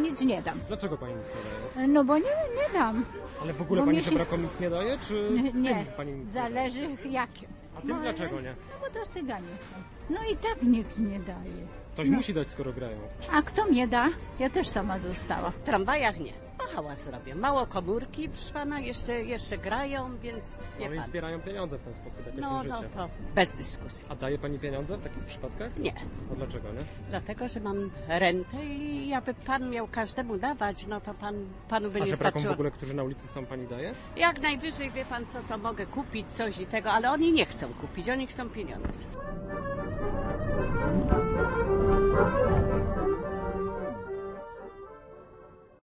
nic nie dam. Dlaczego pani nic nie daje? No bo nie dam. Ale w ogóle Bo pani mi się- żebrakom nic nie daje, czy Nie, tym pani nic nie zależy jakie. daje? A tym dlaczego nie? No bo to cyganie są. No i tak nikt nie daje. Ktoś musi dać, skoro grają. A kto mnie da? Ja też sama została. W tramwajach nie. No hałas robię. Mało komórki, proszę pana, jeszcze grają, więc No wie i pan. zbierają pieniądze w ten sposób, jakoś No, na no życie. to bez dyskusji. A daje pani pieniądze w takich przypadkach? Nie. A dlaczego nie? Dlatego, że mam rentę i jakby pan miał każdemu dawać, no to panu by A nie żebrakom w starczyło. ogóle, którzy na ulicy są, pani daje? Jak najwyżej, wie pan co, to mogę kupić coś i tego, ale oni nie chcą kupić, oni chcą pieniądze.